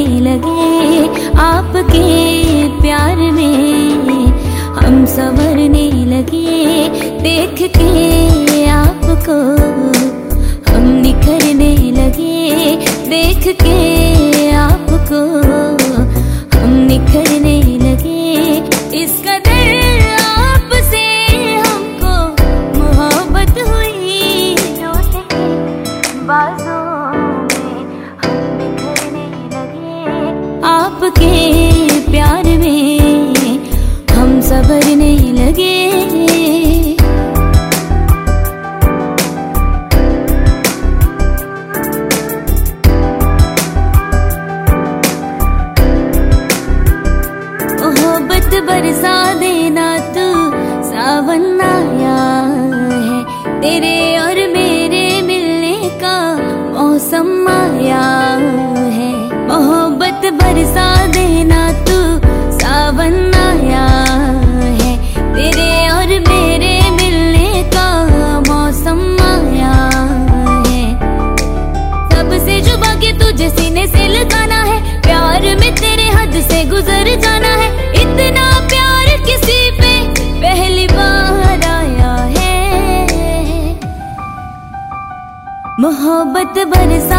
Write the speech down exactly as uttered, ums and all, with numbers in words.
लगे आपके प्यार में, हम संवरने लगे देख के आपको, हम निखरने लगे देख के आपको, हम निखरने लगे। इस कदर आपसे हमको मोहब्बत हुई, बाजों में हम निखरने लगे आपके प्यार में, हम संवरने लगे। मोहब्बत बरसा देना तू, सावन आया है, तेरे और मेरे मिलने का मौसम आया है। मोहब्बत बरसा देना तू, सावन आया है, तेरे और मेरे मिलने का मौसम आया है। सबसे जुबा के तुझे सीने से लगाना है, प्यार में तेरे हद से गुजर जाना है। इतना प्यार किसी पे पहली बार आया है। मोहब्बत बरसा